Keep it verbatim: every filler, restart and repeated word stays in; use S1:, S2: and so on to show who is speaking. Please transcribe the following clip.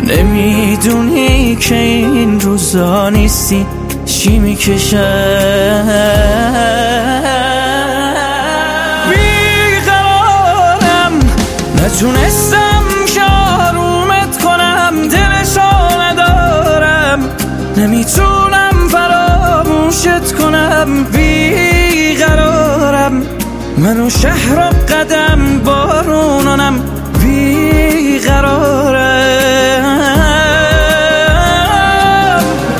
S1: نمیدونی که این روزا نیستی چی میکشم. بیقرارم نتونستم که آرومت کنم، دلشو ندارم نمیتونم فراموشت کنم. بیقرارم منو شهر و قدم بارونانم، بیقرارم